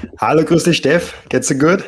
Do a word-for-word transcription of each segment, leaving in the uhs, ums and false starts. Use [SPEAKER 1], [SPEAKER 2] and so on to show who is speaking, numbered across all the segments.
[SPEAKER 1] Hallo, grüß dich, Steff. Geht's dir gut?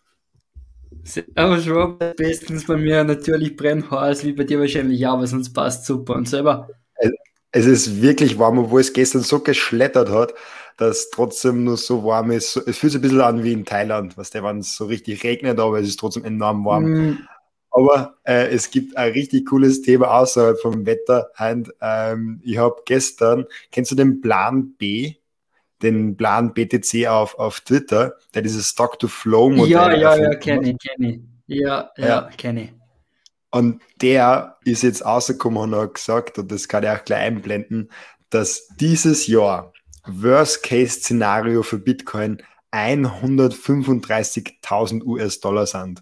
[SPEAKER 2] Servus Robert, bestens bei mir natürlich brennheiß, wie bei dir wahrscheinlich auch, aber sonst passt super. Und selber?
[SPEAKER 1] Es es ist wirklich warm, obwohl es gestern so geschlettert hat, dass trotzdem nur so warm ist. So- Es fühlt sich ein bisschen an wie in Thailand, was der, wenn es so richtig regnet, aber es ist trotzdem enorm warm.
[SPEAKER 2] Mm,
[SPEAKER 1] Aber äh, es gibt ein richtig cooles Thema außerhalb vom Wetter. Und, ähm, ich habe gestern, kennst du den Plan B, den Plan B T C auf, auf Twitter, der dieses
[SPEAKER 2] ja,
[SPEAKER 1] Stock-to-Flow-Modell
[SPEAKER 2] ja, ja,
[SPEAKER 1] erfunden hat?
[SPEAKER 2] kenne ich, kenne ich. Ja,
[SPEAKER 1] Ja,
[SPEAKER 2] ja, kenne ich.
[SPEAKER 1] und der ist jetzt rausgekommen und hat gesagt, und das kann ich auch gleich einblenden, dass dieses Jahr Worst-Case-Szenario für Bitcoin hundertfünfunddreißigtausend U S-Dollar sind.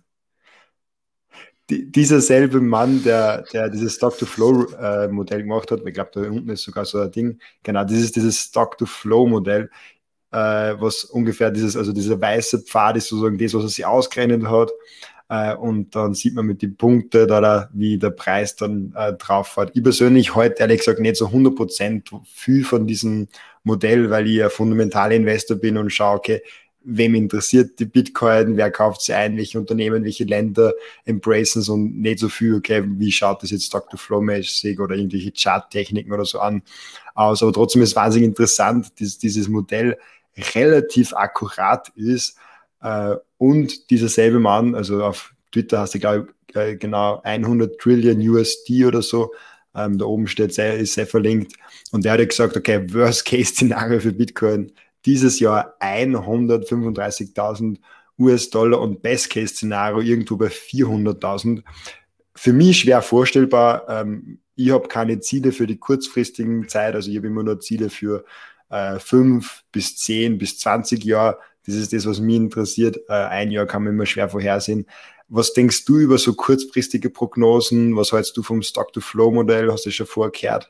[SPEAKER 1] Die, dieser selbe Mann, der, der dieses Stock-to-Flow-Modell gemacht hat, ich glaube, da unten ist sogar so ein Ding, genau, dieses, dieses Stock-to-Flow-Modell, äh, was ungefähr dieses, also dieser weiße Pfad ist sozusagen das, was er sich ausgerechnet hat. Äh, und dann sieht man mit den Punkten, da, da, wie der Preis dann äh, drauf fährt. Ich persönlich heute ehrlich gesagt nicht so hundert Prozent viel von diesem Modell, weil ich ein fundamentaler Investor bin und schaue, okay, wem interessiert die Bitcoin, wer kauft sie ein, welche Unternehmen, welche Länder embracen es und nicht so viel, okay, wie schaut das jetzt Stock-to-Flow-mäßig oder irgendwelche Chart-Techniken oder so an aus. Aber trotzdem ist es wahnsinnig interessant, dass dieses Modell relativ akkurat ist äh, und dieser selbe Mann, also auf Twitter hast du, glaube ich, äh, genau hundert Trillion U S D oder so, ähm, da oben steht, sehr, ist sehr verlinkt. Und der hat ja gesagt, okay, Worst-Case-Szenario für Bitcoin dieses Jahr hundertfünfunddreißigtausend U S-Dollar und Best-Case-Szenario irgendwo bei vierhunderttausend. Für mich schwer vorstellbar. Ähm, ich habe keine Ziele für die kurzfristigen Zeit, also ich habe immer nur Ziele für äh, fünf bis zehn bis zwanzig Jahre. Das ist das, was mich interessiert. Äh, ein Jahr kann man immer schwer vorhersehen. Was denkst du über so kurzfristige Prognosen? Was hältst du vom Stock-to-Flow-Modell? Hast du schon vorgehört?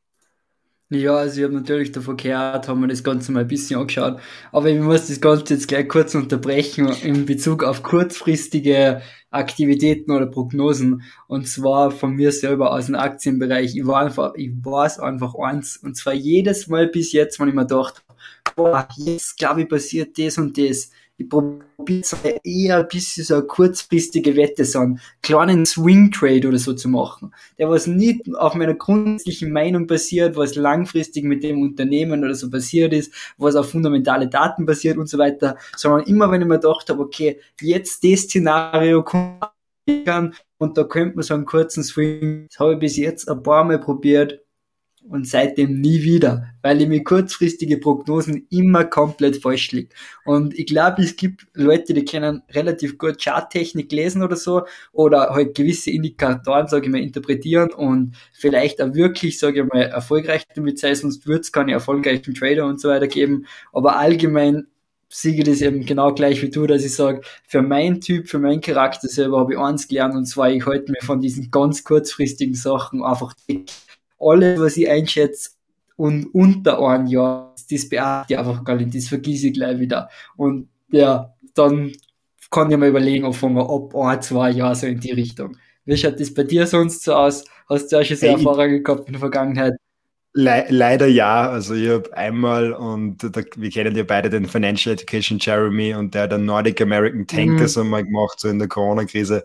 [SPEAKER 2] Ja, also ich habe natürlich davon gehört, haben mir das Ganze mal ein bisschen angeschaut, aber ich muss das Ganze jetzt gleich kurz unterbrechen in Bezug auf kurzfristige Aktivitäten oder Prognosen. Und zwar von mir selber aus dem Aktienbereich. Ich war einfach, ich weiß einfach eins, und zwar jedes Mal bis jetzt, wenn ich mir gedacht boah, jetzt glaube ich passiert das und das. Ich probiere es eher ein bisschen so eine kurzfristige Wette, so einen kleinen Swing Trade oder so zu machen, der was nicht auf meiner grundsätzlichen Meinung basiert, was langfristig mit dem Unternehmen oder so passiert ist, was auf fundamentale Daten basiert und so weiter, sondern immer wenn ich mir gedacht habe, okay, jetzt das Szenario kommt und da könnte man so einen kurzen Swing, das habe ich bis jetzt ein paar Mal probiert und seitdem nie wieder, weil ich mir kurzfristige Prognosen immer komplett falsch liege. Und ich glaube, es gibt Leute, die können relativ gut Charttechnik lesen oder so oder halt gewisse Indikatoren, sage ich mal, interpretieren und vielleicht auch wirklich, sage ich mal, erfolgreich damit sein, sonst wird es keine erfolgreichen Trader und so weiter geben. Aber allgemein sehe ich das eben genau gleich wie du, dass ich sage, für meinen Typ, für meinen Charakter selber habe ich eins gelernt, und zwar, ich halte mir von diesen ganz kurzfristigen Sachen einfach weg. Alles, was ich einschätze, und unter einem Jahr, das beachte ich einfach gar nicht, das vergesse ich gleich wieder. Und ja, dann kann ich mir überlegen, ob wir ab ein, zwei Jahren so in die Richtung. Wie schaut das bei dir sonst so aus? Hast du auch schon so
[SPEAKER 1] Hey,
[SPEAKER 2] Erfahrungen gehabt in der Vergangenheit?
[SPEAKER 1] Le leider ja, also ich habe einmal, und da, wir kennen ja beide den Financial Education Jeremy, und der hat den Nordic American Tankers
[SPEAKER 2] Mhm.
[SPEAKER 1] einmal gemacht, so in der Corona-Krise.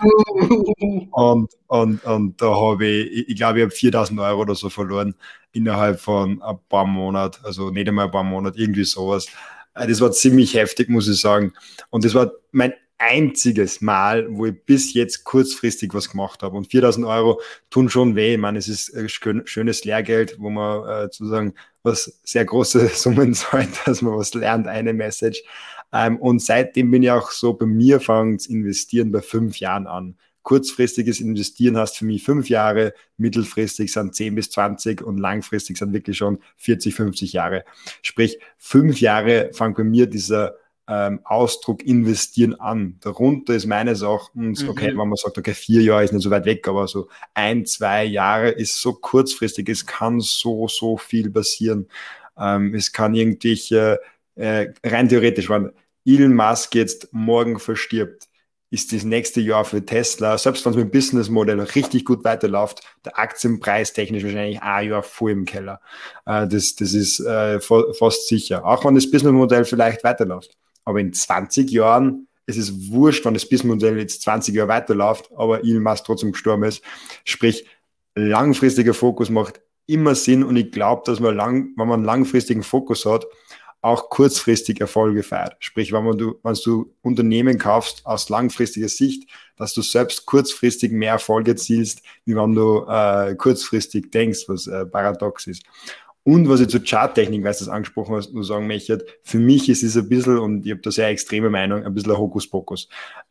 [SPEAKER 2] Uh,
[SPEAKER 1] Und, und, und da habe ich, ich, ich glaube, ich habe viertausend Euro oder so verloren innerhalb von ein paar Monaten, also nicht einmal ein paar Monate, irgendwie sowas. Äh, Das war ziemlich heftig, muss ich sagen. Und das war mein einziges Mal, wo ich bis jetzt kurzfristig was gemacht habe. Und viertausend Euro tun schon weh. Ich meine, es ist äh, schön- schönes Lehrgeld, wo man äh, sozusagen was sehr große Summen zahlt, dass man was lernt, eine Message. Ähm, und seitdem bin ich auch so, bei mir fängt investieren bei fünf Jahren an. Kurzfristiges Investieren hast für mich fünf Jahre, mittelfristig sind zehn bis zwanzig und langfristig sind wirklich schon vierzig, fünfzig Jahre. Sprich, fünf Jahre fängt bei mir dieser ähm, Ausdruck investieren an. Darunter ist meines Erachtens, okay,
[SPEAKER 2] mhm.
[SPEAKER 1] wenn man sagt, okay, vier Jahre ist nicht so weit weg, aber so ein, zwei Jahre ist so kurzfristig, es kann so, so viel passieren. Ähm, es kann irgendwelche, äh, rein theoretisch, wenn Elon Musk jetzt morgen verstirbt, ist das nächste Jahr für Tesla, selbst wenn es mit dem Businessmodell richtig gut weiterläuft, der Aktienpreis technisch wahrscheinlich ein Jahr voll im Keller. Äh, das, das ist äh, fast sicher. Auch wenn das Businessmodell vielleicht weiterläuft. Aber in zwanzig Jahren, es ist wurscht, wenn das Businessmodell jetzt zwanzig Jahre weiterläuft, aber Elon Musk trotzdem gestorben ist. Sprich, langfristiger Fokus macht immer Sinn und ich glaube, dass man lang, wenn man einen langfristigen Fokus hat, auch kurzfristig Erfolge feiert. Sprich, wenn, man du, wenn du Unternehmen kaufst aus langfristiger Sicht, dass du selbst kurzfristig mehr Erfolge erzielst, wie wenn du äh, kurzfristig denkst, was äh, paradox ist. Und was ich zur Charttechnik, weil du das angesprochen hast, nur sagen möchte, für mich ist es ein bisschen, und ich habe da sehr extreme Meinung, ein bisschen ein Hokuspokus.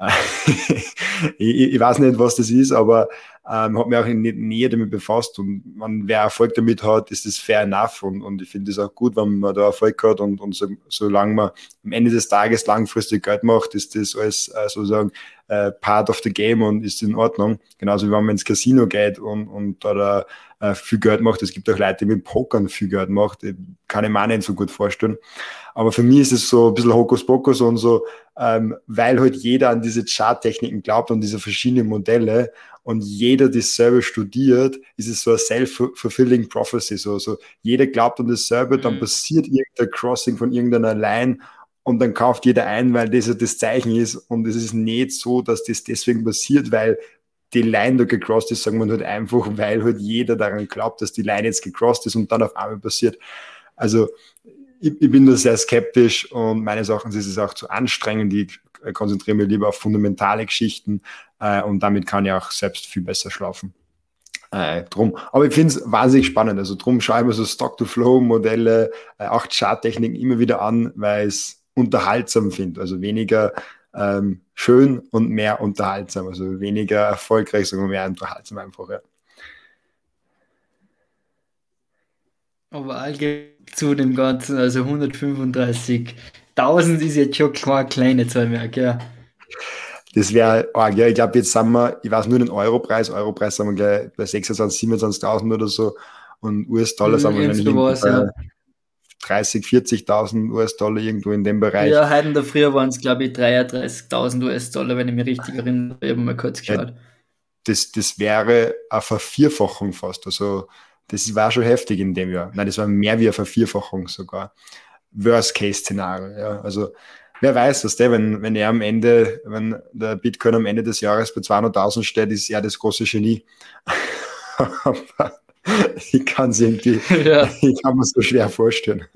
[SPEAKER 1] ich, ich weiß nicht, was das ist, aber ähm, habe mich auch nicht näher damit befasst und man, wer Erfolg damit hat, ist das fair enough und, und ich finde es auch gut, wenn man da Erfolg hat und, und so, solange man am Ende des Tages langfristig Geld macht, ist das alles äh, sozusagen äh, part of the game und ist in Ordnung. Genauso wie wenn man ins Casino geht und, und da, da äh, viel Geld macht. Es gibt auch Leute, die mit Pokern viel Geld macht. Ich kann ich mir auch nicht so gut vorstellen. Aber für mich ist es so ein bisschen Hokuspokus und so, ähm, weil halt jeder an diese Charttechniken glaubt und diese verschiedenen Modelle und jeder dasselbe studiert, ist es so eine self-fulfilling prophecy. So, so jeder glaubt an dasselbe, mhm. Dann passiert irgendein Crossing von irgendeiner Line und dann kauft jeder ein, weil das ja das Zeichen ist. Und es ist nicht so, dass das deswegen passiert, weil die Line da gecrossed ist, sagen wir halt einfach, weil halt jeder daran glaubt, dass die Line jetzt gecrossed ist und dann auf einmal passiert. Also ich, ich bin da sehr skeptisch und meines Erachtens ist es auch zu anstrengend. Ich konzentriere mich lieber auf fundamentale Geschichten äh, und damit kann ich auch selbst viel besser schlafen. Äh, drum. Aber ich finde es wahnsinnig spannend. Also drum schaue ich mir so Stock-to-Flow-Modelle, äh, auch Charttechniken immer wieder an, weil ich es unterhaltsam finde. Also weniger ähm, schön und mehr unterhaltsam. Also weniger erfolgreich, sondern mehr unterhaltsam einfach. Ja.
[SPEAKER 2] Aber allgemein zu dem Ganzen, also hundertfünfunddreißigtausend ist jetzt schon keine kleine Zahl mehr, gell?
[SPEAKER 1] Das wäre, oh, ja, ich glaube, jetzt sind wir, ich weiß nur den Europreis, Europreis sind wir gleich bei sechsundzwanzig, siebenundzwanzigtausend oder so und U S-Dollar sind wir wahrscheinlich
[SPEAKER 2] was,
[SPEAKER 1] bei
[SPEAKER 2] ja.
[SPEAKER 1] dreißig, vierzigtausend U S-Dollar irgendwo in dem Bereich.
[SPEAKER 2] Ja, heute in der Früh waren es, glaube ich, dreiunddreißigtausend U S-Dollar, wenn ich mich richtig erinnere. Ich habe mal kurz geschaut.
[SPEAKER 1] Ja, das, das wäre eine Vervierfachung fast. Also, das war schon heftig in dem Jahr. Nein, das war mehr wie eine Vervierfachung sogar. Worst-Case-Szenario, ja. Also, wer weiß das, der, wenn, wenn er am Ende, wenn der Bitcoin am Ende des Jahres bei zweihunderttausend steht, ist er das große Genie. Aber ich kann es irgendwie, ja. Ich kann mir so schwer vorstellen.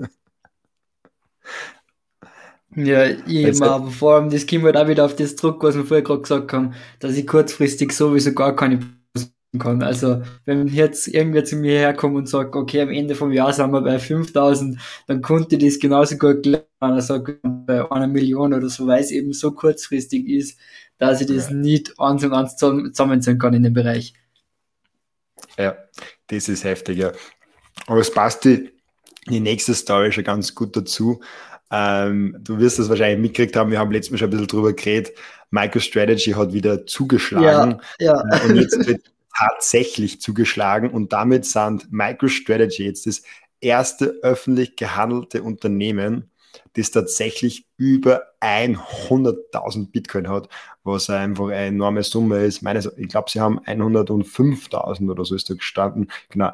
[SPEAKER 2] Ja, eben, aber vor allem, das kommt halt auch wieder auf das Druck, was wir vorher gerade gesagt haben, dass ich kurzfristig sowieso gar keine kann. Also, wenn jetzt irgendwer zu mir herkommt und sagt, okay, am Ende vom Jahr sind wir bei fünftausend, dann konnte ich das genauso gut lernen, er sagt, bei einer Million oder so, weil es eben so kurzfristig ist, dass ich das ja. nicht eins und eins zusammenziehen kann in dem Bereich.
[SPEAKER 1] Ja, das ist heftig, ja. Aber es passt die, die nächste Story schon ganz gut dazu. Ähm, du wirst das wahrscheinlich mitgekriegt haben, wir haben letztes Mal schon ein bisschen drüber geredet, MicroStrategy hat wieder zugeschlagen
[SPEAKER 2] ja, ja.
[SPEAKER 1] und jetzt wird tatsächlich zugeschlagen und damit sind MicroStrategy jetzt das erste öffentlich gehandelte Unternehmen, das tatsächlich über hunderttausend Bitcoin hat, was einfach eine enorme Summe ist. Meines, ich glaube, sie haben hundertfünftausend oder so ist da gestanden. Genau,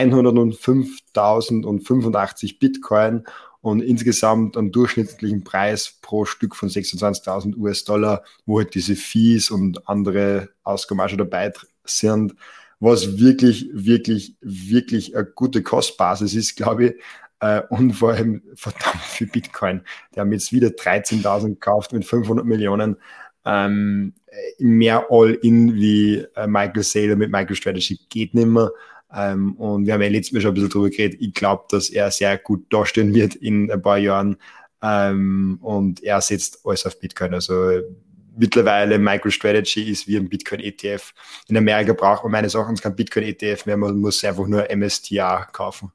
[SPEAKER 1] hundertfünftausendfünfundachtzig Bitcoin und insgesamt einen durchschnittlichen Preis pro Stück von sechsundzwanzigtausend U S-Dollar, wo halt diese Fees und andere Ausgaben auch schon dabei sind, was wirklich, wirklich, wirklich eine gute Kostbasis ist, glaube ich, äh, und vor allem verdammt viel Bitcoin. Die haben jetzt wieder dreizehntausend gekauft mit fünfhundert Millionen, ähm, mehr All-In wie äh, Michael Saylor mit MicroStrategy geht nicht mehr. Ähm, und wir haben ja letztes Mal schon ein bisschen drüber geredet. Ich glaube, dass er sehr gut dastehen wird in ein paar Jahren. Ähm, und er setzt alles auf Bitcoin. Also mittlerweile MicroStrategy ist wie ein Bitcoin-E T F. In Amerika braucht man meines Erachtens kein Bitcoin-E T F mehr. Man muss einfach nur M S T R kaufen.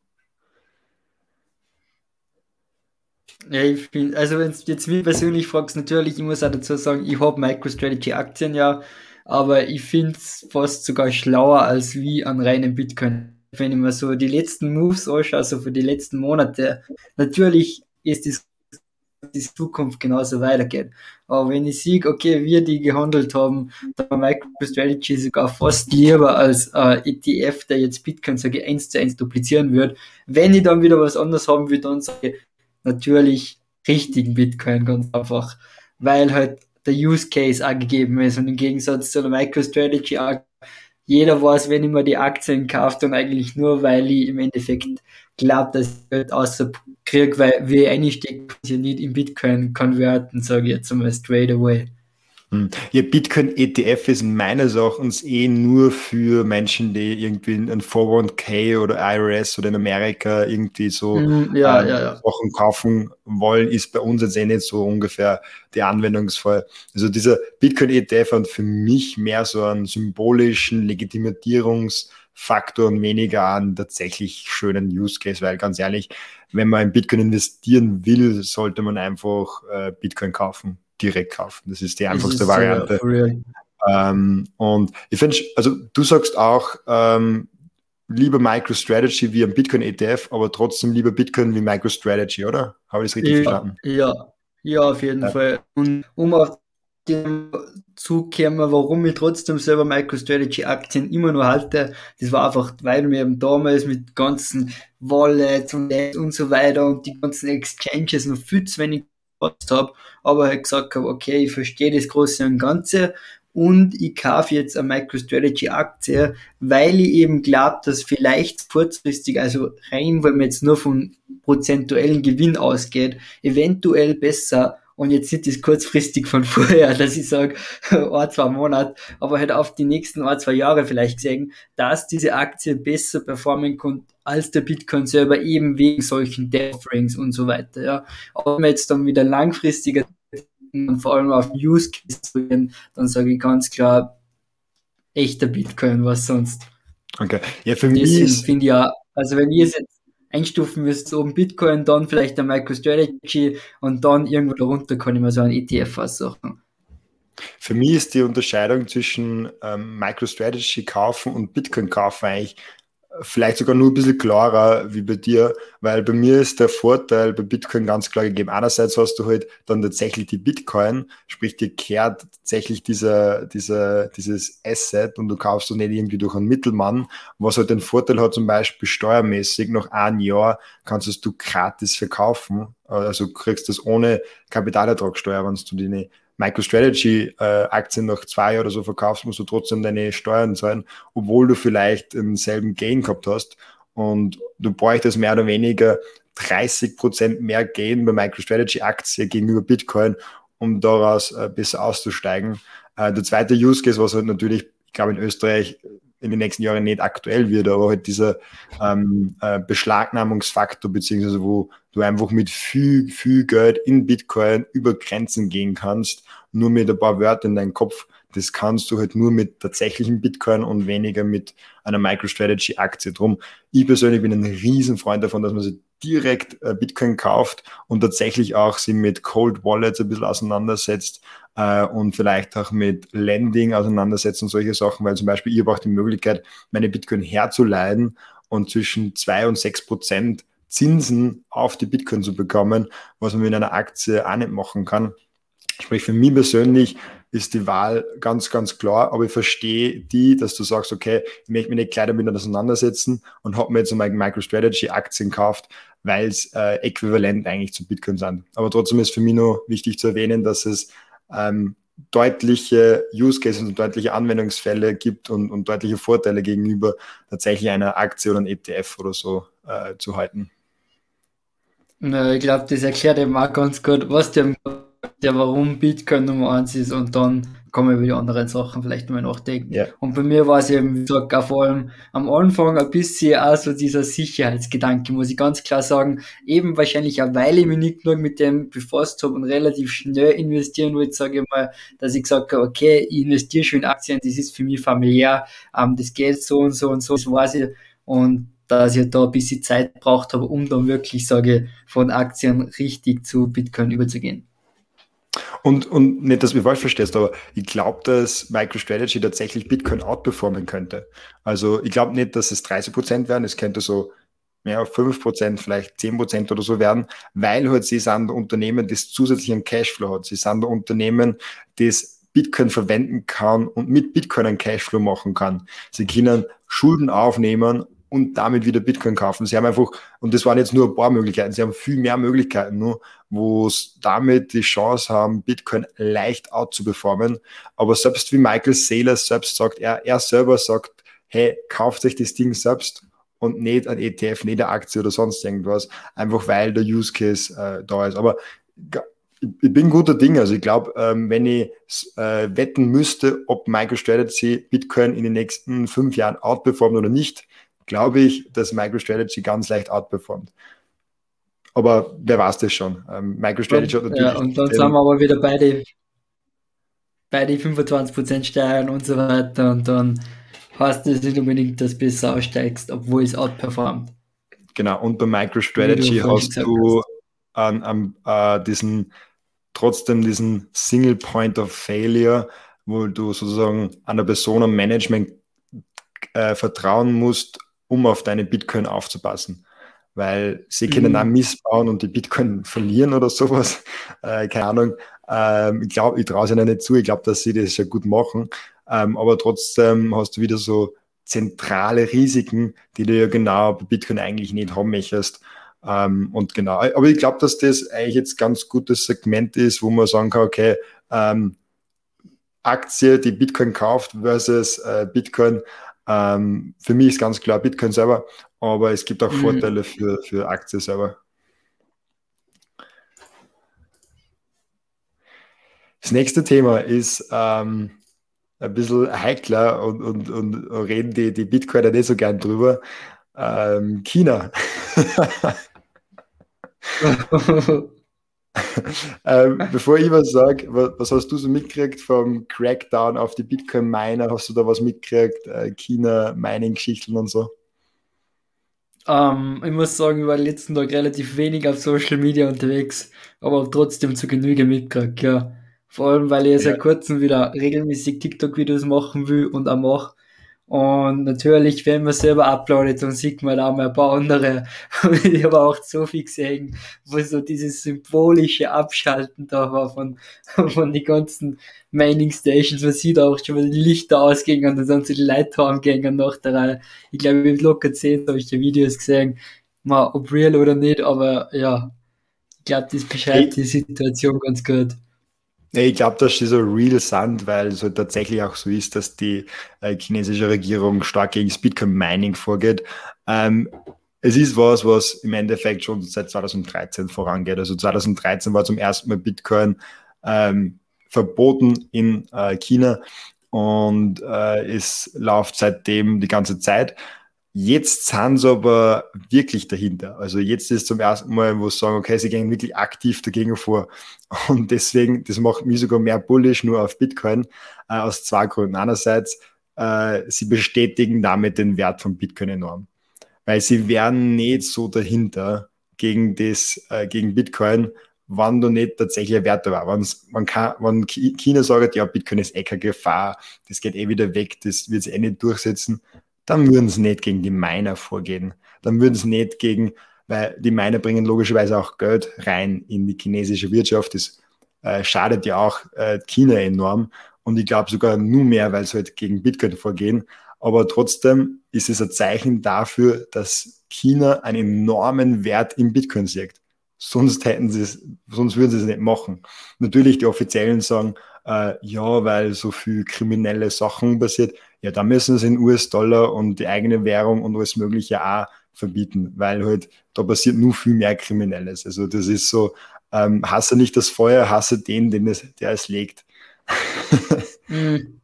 [SPEAKER 2] Ja, ich finde, also wenn du jetzt mich persönlich fragst, natürlich, ich muss auch dazu sagen, ich habe MicroStrategy-Aktien ja, aber ich finde es fast sogar schlauer als wie an reinen Bitcoin. Wenn ich mir so die letzten Moves anschaue, so für die letzten Monate, natürlich ist das die Zukunft genauso weitergeht. Aber wenn ich sehe, okay, wir die gehandelt haben, da war MicroStrategy sogar fast lieber als äh, E T F, der jetzt Bitcoin, sage ich, eins zu eins duplizieren wird. Wenn ich dann wieder was anderes haben will, dann sage ich natürlich richtigen Bitcoin, ganz einfach. Weil halt der Use Case auch gegeben ist und im Gegensatz zu der MicroStrategy auch jeder weiß, wenn ich mir die Aktien kaufe, dann eigentlich nur, weil ich im Endeffekt glaube, dass ich Geld außer kriege, weil wie ich einstecke, kann ich ja nicht in Bitcoin konverten, sage ich jetzt einmal straight away.
[SPEAKER 1] Ja, Bitcoin-E T F ist meines Erachtens eh nur für Menschen, die irgendwie ein vier null eins K oder I R S oder in Amerika irgendwie so
[SPEAKER 2] Mm, ja,
[SPEAKER 1] ähm,
[SPEAKER 2] ja, ja.
[SPEAKER 1] Sachen kaufen wollen, ist bei uns jetzt eh nicht so ungefähr der Anwendungsfall. Also dieser Bitcoin-E T F hat für mich mehr so einen symbolischen Legitimierungsfaktor und weniger einen tatsächlich schönen Use Case, weil ganz ehrlich, wenn man in Bitcoin investieren will, sollte man einfach äh, Bitcoin kaufen. Direkt kaufen. Das ist die
[SPEAKER 2] Es
[SPEAKER 1] einfachste
[SPEAKER 2] ist äh,
[SPEAKER 1] Variante.
[SPEAKER 2] for real.
[SPEAKER 1] Ähm, und ich finde, also du sagst auch, ähm, lieber MicroStrategy wie ein Bitcoin-E T F, aber trotzdem lieber Bitcoin wie MicroStrategy, oder? Habe ich das richtig
[SPEAKER 2] Ja,
[SPEAKER 1] verstanden?
[SPEAKER 2] ja, ja, auf jeden
[SPEAKER 1] Ja.
[SPEAKER 2] Fall. Und um auf den Zug kommen, warum ich trotzdem selber MicroStrategy-Aktien immer nur halte, das war einfach, weil mir eben damals mit ganzen Wallets und Apps und so weiter und die ganzen Exchanges noch viel zu wenig gepasst habe, aber halt gesagt habe, okay, ich verstehe das Große und Ganze und ich kaufe jetzt eine MicroStrategy-Aktie, weil ich eben glaube, dass vielleicht kurzfristig, also rein, wenn man jetzt nur von prozentuellen Gewinn ausgeht, eventuell besser und jetzt nicht das kurzfristig von vorher, dass ich sage, ein, zwei Monate, aber halt auf die nächsten ein, zwei Jahre vielleicht gesehen, dass diese Aktie besser performen kann als der Bitcoin selber, eben wegen solchen Death-Rings und so weiter. Ja. Aber wenn wir jetzt dann wieder langfristiger und vor allem auf Use Case gehen, dann sage ich ganz klar, echter Bitcoin, was sonst.
[SPEAKER 1] Okay. Ja, für mich
[SPEAKER 2] Deswegen
[SPEAKER 1] ist,
[SPEAKER 2] finde ich ja, also wenn ihr es jetzt einstufen müsst, oben Bitcoin, dann vielleicht ein MicroStrategy und dann irgendwo darunter kann ich mir so ein E T F aussuchen.
[SPEAKER 1] für mich ist die Unterscheidung zwischen ähm, MicroStrategy kaufen und Bitcoin kaufen eigentlich vielleicht sogar nur ein bisschen klarer wie bei dir, weil bei mir ist der Vorteil bei Bitcoin ganz klar gegeben. Einerseits hast du halt dann tatsächlich die Bitcoin, sprich dir kehrt tatsächlich dieser, dieser, dieses Asset und du kaufst es nicht irgendwie durch einen Mittelmann, was halt den Vorteil hat, zum Beispiel steuermäßig, nach einem Jahr kannst du es du gratis verkaufen, also kriegst das ohne Kapitalertragssteuer, wenn du die nicht MicroStrategy-Aktien äh, nach zwei Jahren oder so verkaufst, musst du trotzdem deine Steuern zahlen, obwohl du vielleicht denselben Gain gehabt hast. Und du bräuchtest mehr oder weniger dreißig Prozent mehr Gain bei MicroStrategy-Aktie gegenüber Bitcoin, um daraus äh, besser auszusteigen. Äh, der zweite Use Case, was halt natürlich, ich glaube in Österreich in den nächsten Jahren nicht aktuell wird, aber halt dieser ähm, äh, Beschlagnahmungsfaktor, beziehungsweise wo du einfach mit viel, viel Geld in Bitcoin über Grenzen gehen kannst, nur mit ein paar Wörtern in deinem Kopf. Das kannst du halt nur mit tatsächlichen Bitcoin und weniger mit einer MicroStrategy-Aktie. Drum, ich persönlich bin ein Riesenfreund davon, dass man sich direkt äh, Bitcoin kauft und tatsächlich auch sich mit Cold Wallets ein bisschen auseinandersetzt äh, und vielleicht auch mit Lending auseinandersetzt und solche Sachen, weil zum Beispiel ich habe auch die Möglichkeit, meine Bitcoin herzuleihen und zwischen zwei und sechs Prozent Zinsen auf die Bitcoin zu bekommen, was man mit einer Aktie auch nicht machen kann. Sprich, für mich persönlich ist die Wahl ganz, ganz klar, aber ich verstehe die, dass du sagst, okay, ich möchte mich nicht gleich damit auseinandersetzen und habe mir jetzt einmal MicroStrategy-Aktien gekauft, weil es äh, äquivalent eigentlich zu Bitcoin sind. Aber trotzdem ist für mich noch wichtig zu erwähnen, dass es ähm, deutliche Use Cases und deutliche Anwendungsfälle gibt und, und deutliche Vorteile gegenüber tatsächlich einer Aktie oder einem E T F oder so äh, zu halten.
[SPEAKER 2] Na, ich glaube, das erklärt eben auch ganz gut, was der, der warum Bitcoin Nummer eins ist und dann kann man über die anderen Sachen vielleicht mal nachdenken.
[SPEAKER 1] Ja.
[SPEAKER 2] Und bei mir war es eben, wie gesagt, auch vor allem am Anfang ein bisschen auch so dieser Sicherheitsgedanke, muss ich ganz klar sagen. Eben wahrscheinlich auch, weil ich mich nicht nur mit dem befasst habe und relativ schnell investieren wollte, sage ich mal, dass ich gesagt habe, okay, ich investiere schon in Aktien, das ist für mich familiär, ähm, das geht so und so und so, das weiß ich. Und dass ich da ein bisschen Zeit braucht habe, um dann wirklich, sage ich, von Aktien richtig zu Bitcoin überzugehen.
[SPEAKER 1] Und, und nicht, dass du mich falsch verstehst, aber ich glaube, dass MicroStrategy tatsächlich Bitcoin outperformen könnte. Also ich glaube nicht, dass es dreißig Prozent werden, es könnte so ja, fünf Prozent, vielleicht zehn Prozent oder so werden, weil halt sie sind ein Unternehmen, das zusätzlichen Cashflow hat. Sie sind ein Unternehmen, das Bitcoin verwenden kann und mit Bitcoin einen Cashflow machen kann. Sie können Schulden aufnehmen und damit wieder Bitcoin kaufen. Sie haben einfach, und das waren jetzt nur ein paar Möglichkeiten, sie haben viel mehr Möglichkeiten nur, wo es damit die Chance haben, Bitcoin leicht out zu performen. Aber selbst wie Michael Saylor selbst sagt, er, er selber sagt, hey, kauft euch das Ding selbst und nicht ein E T F, nicht eine Aktie oder sonst irgendwas, einfach weil der Use Case äh, da ist. Aber ich bin guter Ding. Also ich glaube, ähm, wenn ich äh, wetten müsste, ob MicroStrategy Bitcoin in den nächsten fünf Jahren outperformt oder nicht, glaube ich, dass MicroStrategy ganz leicht outperformt. Aber wer weiß das schon? Ähm, MicroStrategy hat
[SPEAKER 2] Und, ja,
[SPEAKER 1] natürlich
[SPEAKER 2] und dann sind
[SPEAKER 1] den,
[SPEAKER 2] wir aber wieder bei den bei die fünfundzwanzig Prozent Steuern und so weiter und dann heißt das nicht unbedingt, dass du besser aussteigst, obwohl es outperformt,
[SPEAKER 1] genau, und bei
[SPEAKER 2] wie du
[SPEAKER 1] MicroStrategy
[SPEAKER 2] vorhin schon
[SPEAKER 1] hast
[SPEAKER 2] gesagt
[SPEAKER 1] du
[SPEAKER 2] hast.
[SPEAKER 1] an, an äh, diesen trotzdem diesen Single Point of Failure, wo du sozusagen an der Person am Management äh, vertrauen musst, um auf deine Bitcoin aufzupassen. Weil sie können auch
[SPEAKER 2] Mhm.
[SPEAKER 1] missbauen und die Bitcoin verlieren oder sowas. Äh, keine Ahnung. Ähm, ich glaube, ich traue es ihnen nicht zu. Ich glaube, dass sie das schon gut machen. Ähm, aber trotzdem hast du wieder so zentrale Risiken, die du ja genau bei Bitcoin eigentlich nicht haben möchtest. Ähm, und genau, aber ich glaube, dass das eigentlich jetzt ganz gutes Segment ist, wo man sagen kann, okay, ähm, Aktie, die Bitcoin kauft versus äh, Bitcoin. Ähm, für mich ist ganz klar Bitcoin selber, aber es gibt auch
[SPEAKER 2] Mhm.
[SPEAKER 1] Vorteile für, für Aktien selber. Das nächste Thema ist ähm, ein bisschen heikler und, und, und reden die, die Bitcoiner nicht so gern drüber. Ähm, China. ähm, bevor ich was sage, was, was hast du so mitgekriegt vom Crackdown auf die Bitcoin-Miner? Hast du da was mitgekriegt? Äh, China-Mining-Geschichten und so?
[SPEAKER 2] Ähm, ich muss sagen, ich war letzten Tag relativ wenig auf Social Media unterwegs, aber hab trotzdem zu Genüge mitgekriegt, ja. Vor allem, weil ich
[SPEAKER 1] Ja,
[SPEAKER 2] seit kurzem wieder regelmäßig TikTok-Videos machen will und auch mache. Und natürlich, wenn man selber uploadet, dann sieht man da auch mal ein paar andere. Und ich habe auch so viel gesehen, wo so dieses symbolische Abschalten da war von, von den ganzen Mining Stations. Man sieht auch schon, wie die Lichter ausgehen und dann sind so die Leute heimgegangen nach der Reihe. Ich glaube, ich habe locker zehn solche Videos gesehen. Mal, ob real oder nicht, aber ja, ich glaube, das beschreibt
[SPEAKER 1] ich,
[SPEAKER 2] die Situation ganz gut.
[SPEAKER 1] ich glaube, dass sie so real sind, weil es halt tatsächlich auch so ist, dass die äh, chinesische Regierung stark gegen das Bitcoin-Mining vorgeht. Ähm, es ist was, was im Endeffekt schon seit zwanzig dreizehn vorangeht. Also zwanzig dreizehn war zum ersten Mal Bitcoin ähm, verboten in äh, China und äh, es läuft seitdem die ganze Zeit. Jetzt sind sie aber wirklich dahinter. Also jetzt ist zum ersten Mal, wo sie sagen, okay, sie gehen wirklich aktiv dagegen vor. Und deswegen, das macht mich sogar mehr bullish nur auf Bitcoin, äh, aus zwei Gründen. Einerseits, äh, sie bestätigen damit den Wert von Bitcoin enorm. Weil sie wären nicht so dahinter gegen das, äh, gegen Bitcoin, wann du nicht tatsächlich ein Wert da war. Wenn's, man kann, wenn China sagt, ja, Bitcoin ist eh keine Gefahr, das geht eh wieder weg, das wird sich eh nicht durchsetzen, dann würden sie nicht gegen die Miner vorgehen. Dann würden sie nicht gegen, weil die Miner bringen logischerweise auch Geld rein in die chinesische Wirtschaft. Das äh, schadet ja auch äh, China enorm. Und ich glaube sogar nur mehr, weil sie halt gegen Bitcoin vorgehen. Aber trotzdem ist es ein Zeichen dafür, dass China einen enormen Wert im Bitcoin sieht. Sonst hätten sie es, sonst würden sie es nicht machen. Natürlich die Offiziellen sagen, äh, ja, weil so viel kriminelle Sachen passiert. Ja, da müssen sie den U S-Dollar und die eigene Währung und alles Mögliche auch verbieten, weil halt da passiert nur viel mehr Kriminelles. Also das ist so, ähm, hasse nicht das Feuer, hasse den, den es, der es legt.
[SPEAKER 2] Mhm.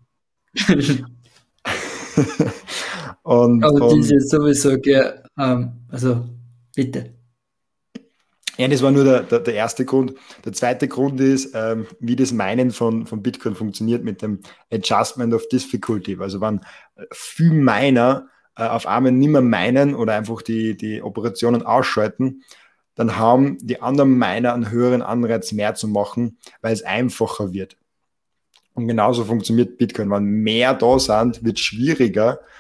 [SPEAKER 1] und,
[SPEAKER 2] Aber
[SPEAKER 1] und
[SPEAKER 2] diese sowieso, gell, ähm, also, bitte.
[SPEAKER 1] ja, das war nur der, der, der erste Grund. Der zweite Grund ist, ähm, wie das Meinen von, von Bitcoin funktioniert mit dem Adjustment of Difficulty. Also wenn viel Miner äh, auf einmal nicht mehr meinen oder einfach die, die Operationen ausschalten, dann haben die anderen Miner einen höheren Anreiz mehr zu machen, weil es einfacher wird. Und genauso funktioniert Bitcoin. Wenn mehr da sind, wird es schwieriger,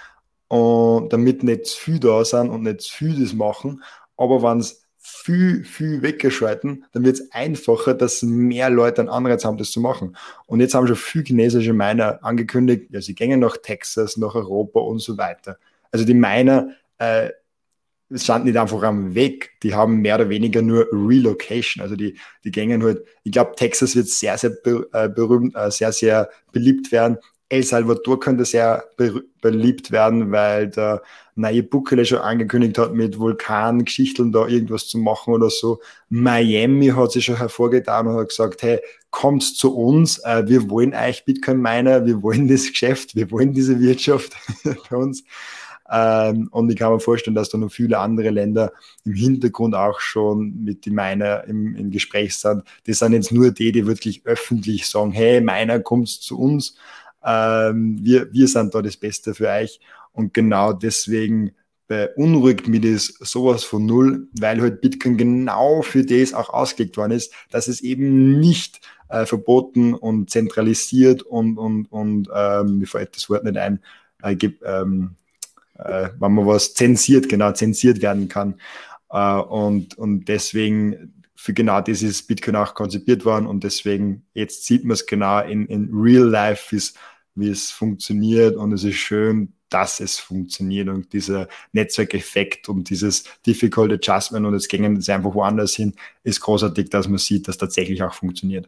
[SPEAKER 1] und damit nicht zu viel da sind und nicht zu viel das machen. Aber wenn es viel, viel weggeschalten, dann wird es einfacher, dass mehr Leute einen Anreiz haben, das zu machen. Und jetzt haben schon viele chinesische Miner angekündigt, ja, sie gehen nach Texas, nach Europa und so weiter. Also die Miner äh, sind nicht einfach am Weg, die haben mehr oder weniger nur Relocation. Also die, die gehen halt, ich glaube, Texas wird sehr, sehr be äh, berühmt, äh, sehr, sehr beliebt werden. El Salvador könnte sehr be beliebt werden, weil der Nayib Bukele schon angekündigt hat, mit Vulkangeschichten da irgendwas zu machen oder so. Miami hat sich schon hervorgetan und hat gesagt, hey, kommt zu uns, äh, wir wollen euch Bitcoin-Miner, wir wollen das Geschäft, wir wollen diese Wirtschaft bei uns. Ähm, und ich kann mir vorstellen, dass da noch viele andere Länder im Hintergrund auch schon mit den Miner im, im Gespräch sind. Das sind jetzt nur die, die wirklich öffentlich sagen, hey, Miner, kommt zu uns. Ähm, wir, wir sind da das Beste für euch. Und genau deswegen beunruhigt mich das sowas von null, weil halt Bitcoin genau für das auch ausgelegt worden ist, dass es eben nicht äh, verboten und zentralisiert und, und, und ähm, mir fällt das Wort nicht ein, äh, gibt, ähm, äh, wenn man was zensiert, genau, zensiert werden kann. Äh, und, und deswegen, für genau das ist Bitcoin auch konzipiert worden und deswegen, jetzt sieht man es genau in, in Real Life, wie es funktioniert und es ist schön, dass es funktioniert und dieser Netzwerkeffekt und dieses Difficult Adjustment und jetzt gehen sie einfach woanders hin, ist großartig, dass man sieht, dass tatsächlich auch funktioniert.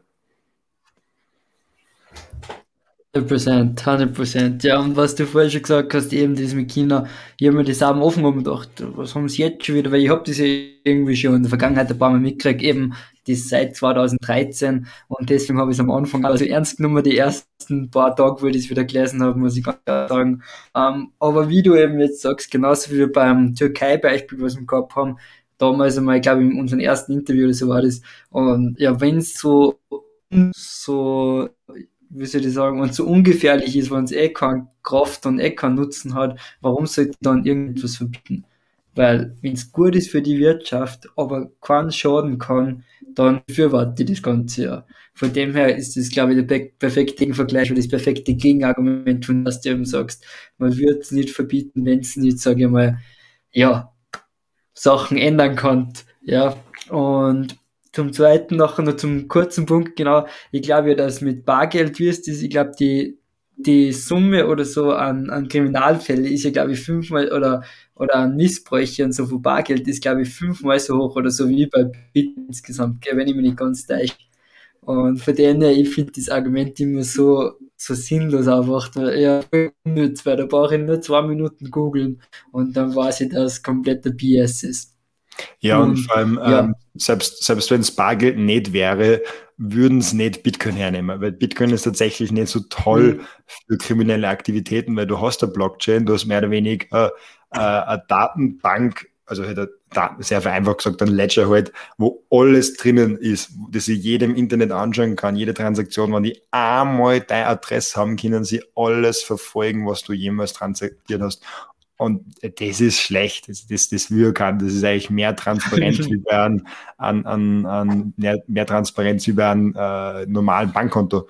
[SPEAKER 2] hundert Prozent, hundert Prozent. Ja, und was du vorher schon gesagt hast, eben das mit China, ich habe mir das auch am Anfang gedacht, was haben sie jetzt schon wieder, weil ich habe das ja irgendwie schon in der Vergangenheit ein paar Mal mitgekriegt, eben das seit zweitausenddreizehn und deswegen habe ich es am Anfang also ernst genommen, die ersten paar Tage, wo ich das wieder gelesen habe, muss ich ganz klar sagen. Ähm, aber wie du eben jetzt sagst, genauso wie wir beim Türkei-Beispiel, was wir gehabt haben, damals einmal, ich glaube, in unserem ersten Interview oder so war das, und ja, wenn es so so wie soll ich sagen, und so ungefährlich ist, wenn es eh keine Kraft und eh keinen Nutzen hat, warum sollte ich dann irgendetwas verbieten? Weil, wenn es gut ist für die Wirtschaft, aber keinen schaden kann, dann befürworte ich das Ganze ja. Von dem her ist das, glaube ich, der perfekte Vergleich oder das perfekte Gegenargument, von was du eben sagst. Man wird es nicht verbieten, wenn es nicht, sage ich mal, ja, Sachen ändern kann. Ja, und zum Zweiten nachher noch zum kurzen Punkt, genau, ich glaube ja, dass mit Bargeld wirst, ist, ich glaube, die, die Summe oder so an, an Kriminalfälle ist ja, glaube ich, fünfmal oder, oder an Missbräuche und so von Bargeld ist, glaube ich, fünfmal so hoch oder so wie bei Bitcoin insgesamt, gell, wenn ich mich nicht ganz täusche. Und von dem her, ich finde das Argument immer so, so sinnlos einfach, weil ja, unnütz, weil da brauche ich nur zwei Minuten googeln und dann weiß ich, dass es kompletter B S ist.
[SPEAKER 1] Ja, und, und vor allem, ja. ähm, selbst, selbst wenn es Bargeld nicht wäre, würden es nicht Bitcoin hernehmen, weil Bitcoin ist tatsächlich nicht so toll mhm. für kriminelle Aktivitäten, weil du hast eine Blockchain, du hast mehr oder weniger äh, äh, eine Datenbank, also halt eine, sehr vereinfacht gesagt, ein Ledger halt, wo alles drinnen ist, das ich jedem Internet anschauen kann, jede Transaktion, wenn die einmal deine Adresse haben, können sie alles verfolgen, was du jemals transaktiert hast. Und das ist schlecht, das, das, das will kann. Das ist eigentlich mehr Transparenz wie bei einem, an, an, an, mehr, mehr Transparenz wie bei einem äh, normalen Bankkonto.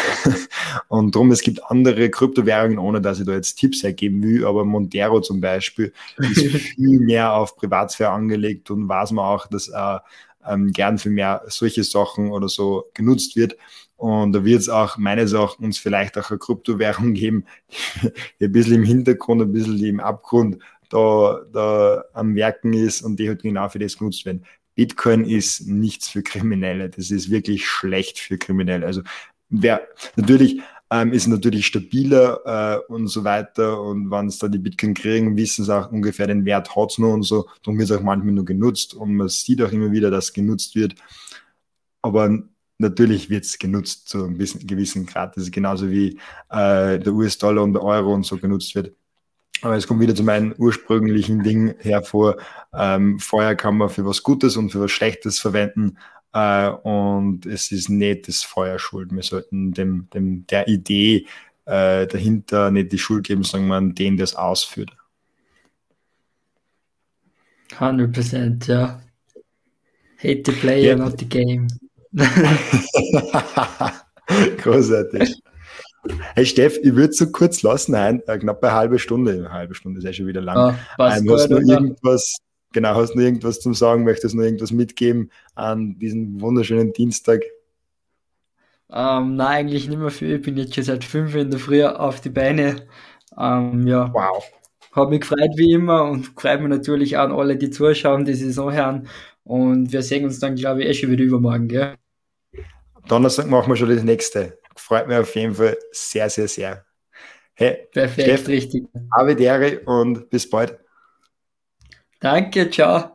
[SPEAKER 1] Und darum, es gibt andere Kryptowährungen, ohne dass ich da jetzt Tipps ergeben will, aber Monero zum Beispiel ist viel mehr auf Privatsphäre angelegt und weiß man auch, dass äh, ähm, gern viel mehr solche Sachen oder so genutzt wird. Und da wird es auch meines Erachtens vielleicht auch eine Kryptowährung geben, die ein bisschen im Hintergrund, ein bisschen im Abgrund da, da am Werken ist und die halt genau für das genutzt werden. Bitcoin ist nichts für Kriminelle. Das ist wirklich schlecht für Kriminelle. Also wer natürlich ähm, ist natürlich stabiler äh, und so weiter. Und wenn es dann die Bitcoin kriegen, wissen sie auch ungefähr den Wert hat es nur und so. Darum wird es auch manchmal nur genutzt und man sieht auch immer wieder, dass genutzt wird. Aber natürlich wird es genutzt zu einem gewissen Grad. Das ist genauso wie äh, der U S-Dollar und der Euro und so genutzt wird. Aber es kommt wieder zu meinem ursprünglichen Ding hervor. Ähm, Feuer kann man für was Gutes und für was Schlechtes verwenden. Äh, und es ist nicht das Feuer schuld. Wir sollten dem, dem, der Idee äh, dahinter nicht die Schuld geben, sondern den, der es ausführt.
[SPEAKER 2] hundert Prozent, ja. Hate the player, yeah. Not the game.
[SPEAKER 1] Großartig. Hey Steff, ich würde es so kurz lassen, ein, äh, knapp eine halbe Stunde, eine halbe Stunde ist ja schon wieder lang.
[SPEAKER 2] Ja, passt
[SPEAKER 1] Ähm,
[SPEAKER 2] gut,
[SPEAKER 1] hast du noch
[SPEAKER 2] oder?
[SPEAKER 1] irgendwas, genau, hast du noch irgendwas zum Sagen, möchtest du noch irgendwas mitgeben an diesen wunderschönen Dienstag?
[SPEAKER 2] Ähm, nein, eigentlich nicht mehr viel. Ich bin jetzt schon seit fünf in der Früh auf die Beine. Ähm, ja,
[SPEAKER 1] Wow.
[SPEAKER 2] habe mich gefreut wie immer und freut mich natürlich auch an alle, die zuschauen, die sich anhören. Und wir sehen uns dann, glaube ich, eh schon wieder übermorgen, gell?
[SPEAKER 1] Donnerstag machen wir schon das nächste. Freut mich auf jeden Fall sehr, sehr, sehr. Hey,
[SPEAKER 2] Perfekt,
[SPEAKER 1] Steff,
[SPEAKER 2] richtig.
[SPEAKER 1] Avedere und bis bald.
[SPEAKER 2] Danke, ciao.